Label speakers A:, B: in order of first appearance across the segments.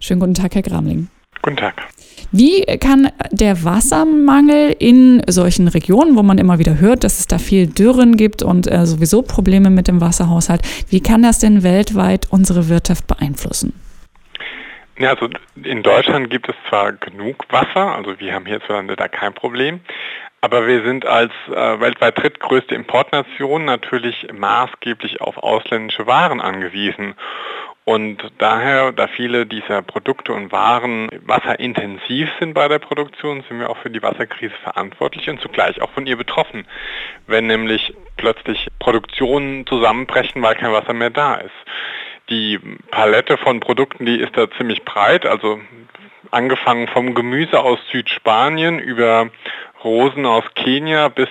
A: Schönen guten Tag, Herr Gramling.
B: Guten Tag.
A: Wie kann der Wassermangel in solchen Regionen, wo man immer wieder hört, dass es da viel Dürren gibt und sowieso Probleme mit dem Wasserhaushalt, wie kann das denn weltweit unsere Wirtschaft beeinflussen?
B: Ja, also in Deutschland gibt es zwar genug Wasser, also wir haben hierzulande da kein Problem, aber wir sind als weltweit drittgrößte Importnation natürlich maßgeblich auf ausländische Waren angewiesen. Und daher, da viele dieser Produkte und Waren wasserintensiv sind bei der Produktion, sind wir auch für die Wasserkrise verantwortlich und zugleich auch von ihr betroffen. Wenn nämlich plötzlich Produktionen zusammenbrechen, weil kein Wasser mehr da ist. Die Palette von Produkten, die ist da ziemlich breit, also angefangen vom Gemüse aus Südspanien über Rosen aus Kenia bis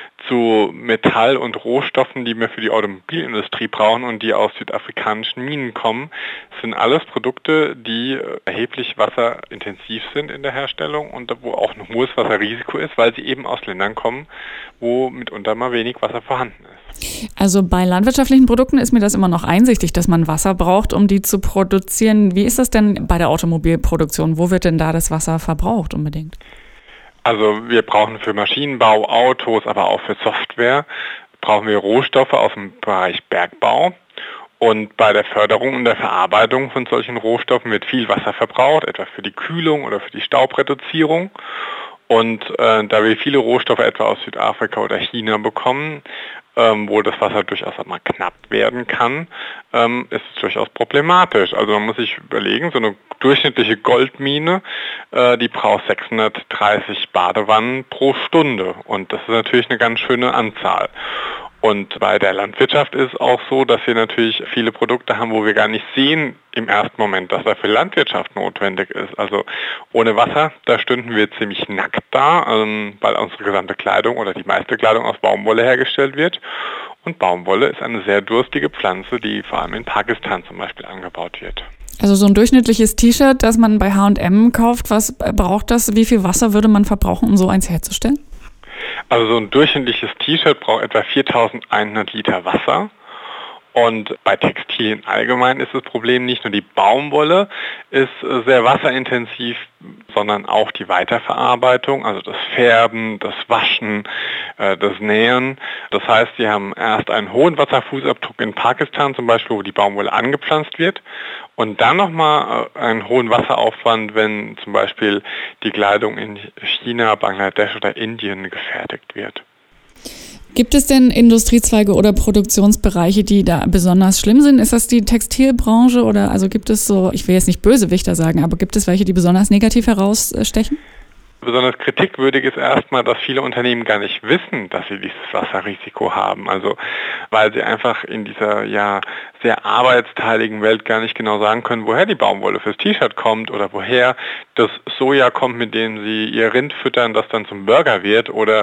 B: zu Metall- und Rohstoffen, die wir für die Automobilindustrie brauchen und die aus südafrikanischen Minen kommen, sind alles Produkte, die erheblich wasserintensiv sind in der Herstellung und wo auch ein hohes Wasserrisiko ist, weil sie eben aus Ländern kommen, wo mitunter mal wenig Wasser vorhanden ist.
A: Also bei landwirtschaftlichen Produkten ist mir das immer noch einsichtig, dass man Wasser braucht, um die zu produzieren. Wie ist das denn bei der Automobilproduktion? Wo wird denn da das Wasser verbraucht unbedingt?
B: Also wir brauchen für Maschinenbau, Autos, aber auch für Software, brauchen wir Rohstoffe aus dem Bereich Bergbau. Und bei der Förderung und der Verarbeitung von solchen Rohstoffen wird viel Wasser verbraucht, etwa für die Kühlung oder für die Staubreduzierung. Und da wir viele Rohstoffe etwa aus Südafrika oder China bekommen, wo das Wasser durchaus auch mal knapp werden kann, ist es durchaus problematisch. Also man muss sich überlegen, so eine durchschnittliche Goldmine, die braucht 630 Badewannen pro Stunde. Und das ist natürlich eine ganz schöne Anzahl. Und bei der Landwirtschaft ist es auch so, dass wir natürlich viele Produkte haben, wo wir gar nicht sehen im ersten Moment, dass da für Landwirtschaft notwendig ist. Also ohne Wasser, da stünden wir ziemlich nackt da, weil unsere gesamte Kleidung oder die meiste Kleidung aus Baumwolle hergestellt wird. Und Baumwolle ist eine sehr durstige Pflanze, die vor allem in Pakistan zum Beispiel angebaut wird.
A: Also so ein durchschnittliches T-Shirt, das man bei H&M kauft, was braucht das? Wie viel Wasser würde man verbrauchen, um so eins herzustellen?
B: Also so ein durchschnittliches T-Shirt braucht etwa 4.100 Liter Wasser. Und bei Textilien allgemein ist das Problem nicht nur die Baumwolle ist sehr wasserintensiv, sondern auch die Weiterverarbeitung, also das Färben, das Waschen, das Nähen. Das heißt, sie haben erst einen hohen Wasserfußabdruck in Pakistan zum Beispiel, wo die Baumwolle angepflanzt wird und dann nochmal einen hohen Wasseraufwand, wenn zum Beispiel die Kleidung in China, Bangladesch oder Indien gefertigt wird.
A: Gibt es denn Industriezweige oder Produktionsbereiche, die da besonders schlimm sind? Ist das die Textilbranche oder also gibt es so, ich will jetzt nicht Bösewichter sagen, aber gibt es welche, die besonders negativ herausstechen?
B: Besonders kritikwürdig ist erstmal, dass viele Unternehmen gar nicht wissen, dass sie dieses Wasserrisiko haben. Also weil sie einfach in dieser sehr arbeitsteiligen Welt gar nicht genau sagen können, woher die Baumwolle fürs T-Shirt kommt oder woher das Soja kommt, mit dem sie ihr Rind füttern, das dann zum Burger wird oder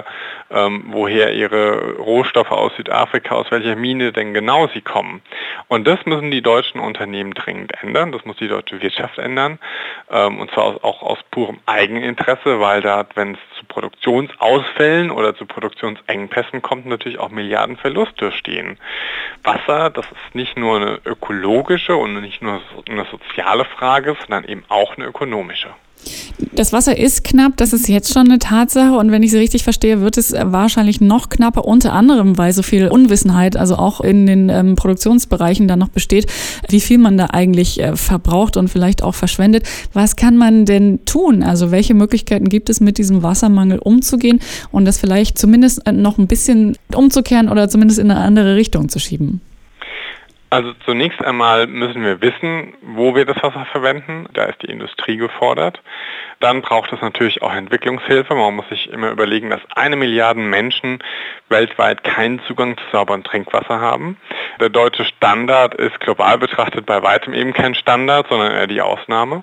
B: woher ihre Rohstoffe aus Südafrika, aus welcher Mine denn genau sie kommen. Und das müssen die deutschen Unternehmen dringend ändern, das muss die deutsche Wirtschaft ändern und zwar auch aus purem Eigeninteresse, weil da, wenn es zu Produktionsausfällen oder zu Produktionsengpässen kommt, natürlich auch Milliardenverluste stehen. Wasser, das ist nicht nur eine ökologische und nicht nur eine soziale Frage, sondern eben auch eine ökonomische.
A: Das Wasser ist knapp, das ist jetzt schon eine Tatsache und wenn ich Sie richtig verstehe, wird es wahrscheinlich noch knapper, unter anderem, weil so viel Unwissenheit, also auch in den Produktionsbereichen da noch besteht, wie viel man da eigentlich verbraucht und vielleicht auch verschwendet. Was kann man denn tun? Also welche Möglichkeiten gibt es, mit diesem Wassermangel umzugehen und das vielleicht zumindest noch ein bisschen umzukehren oder zumindest in eine andere Richtung zu schieben?
B: Also zunächst einmal müssen wir wissen, wo wir das Wasser verwenden. Da ist die Industrie gefordert. Dann braucht es natürlich auch Entwicklungshilfe. Man muss sich immer überlegen, dass 1 Milliarde Menschen weltweit keinen Zugang zu sauberem Trinkwasser haben. Der deutsche Standard ist global betrachtet bei weitem eben kein Standard, sondern eher die Ausnahme.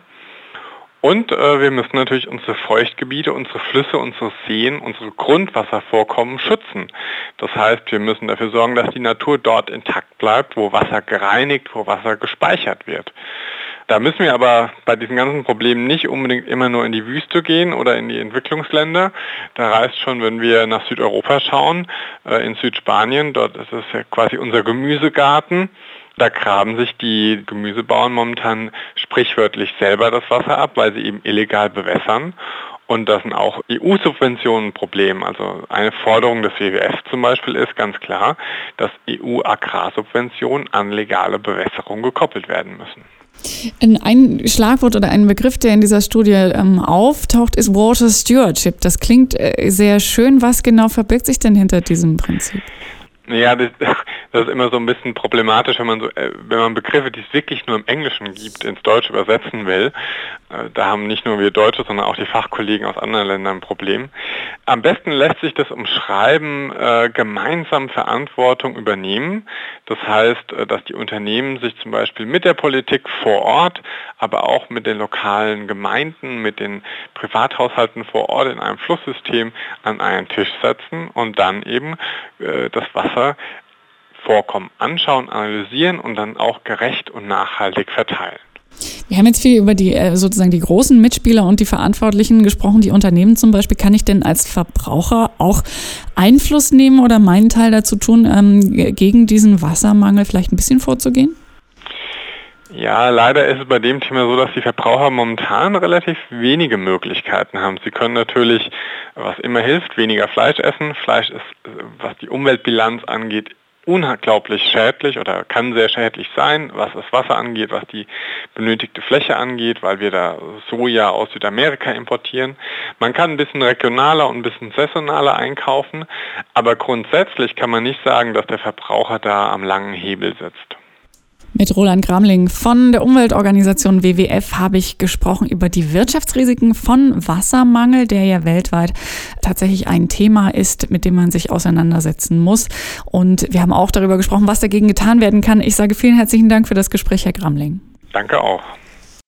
B: Und wir müssen natürlich unsere Feuchtgebiete, unsere Flüsse, unsere Seen, unsere Grundwasservorkommen schützen. Das heißt, wir müssen dafür sorgen, dass die Natur dort intakt bleibt, wo Wasser gereinigt, wo Wasser gespeichert wird. Da müssen wir aber bei diesen ganzen Problemen nicht unbedingt immer nur in die Wüste gehen oder in die Entwicklungsländer. Da reicht schon, wenn wir nach Südeuropa schauen, in Südspanien, dort ist es ja quasi unser Gemüsegarten. Da graben sich die Gemüsebauern momentan sprichwörtlich selber das Wasser ab, weil sie eben illegal bewässern. Und das sind auch EU-Subventionen ein Problem. Also eine Forderung des WWF zum Beispiel ist ganz klar, dass EU-Agrarsubventionen an legale Bewässerung gekoppelt werden müssen.
A: Ein Schlagwort oder ein Begriff, der in dieser Studie auftaucht, ist Water Stewardship. Das klingt sehr schön. Was genau verbirgt sich denn hinter diesem Prinzip?
B: Ja, das ist immer so ein bisschen problematisch, wenn man Begriffe, die es wirklich nur im Englischen gibt, ins Deutsche übersetzen will. Da haben nicht nur wir Deutsche, sondern auch die Fachkollegen aus anderen Ländern ein Problem. Am besten lässt sich das umschreiben, gemeinsam Verantwortung übernehmen. Das heißt, dass die Unternehmen sich zum Beispiel mit der Politik vor Ort, aber auch mit den lokalen Gemeinden, mit den Privathaushalten vor Ort in einem Flusssystem an einen Tisch setzen und dann eben das Wasservorkommen anschauen, analysieren und dann auch gerecht und nachhaltig verteilen.
A: Wir haben jetzt viel über die sozusagen die großen Mitspieler und die Verantwortlichen gesprochen, die Unternehmen zum Beispiel. Kann ich denn als Verbraucher auch Einfluss nehmen oder meinen Teil dazu tun, gegen diesen Wassermangel vielleicht ein bisschen vorzugehen?
B: Ja, leider ist es bei dem Thema so, dass die Verbraucher momentan relativ wenige Möglichkeiten haben. Sie können natürlich, was immer hilft, weniger Fleisch essen. Fleisch ist, was die Umweltbilanz angeht, unglaublich schädlich oder kann sehr schädlich sein, was das Wasser angeht, was die benötigte Fläche angeht, weil wir da Soja aus Südamerika importieren. Man kann ein bisschen regionaler und ein bisschen saisonaler einkaufen, aber grundsätzlich kann man nicht sagen, dass der Verbraucher da am langen Hebel sitzt.
A: Mit Roland Gramling von der Umweltorganisation WWF habe ich gesprochen über die Wirtschaftsrisiken von Wassermangel, der ja weltweit tatsächlich ein Thema ist, mit dem man sich auseinandersetzen muss. Und wir haben auch darüber gesprochen, was dagegen getan werden kann. Ich sage vielen herzlichen Dank für das Gespräch, Herr Gramling.
B: Danke auch.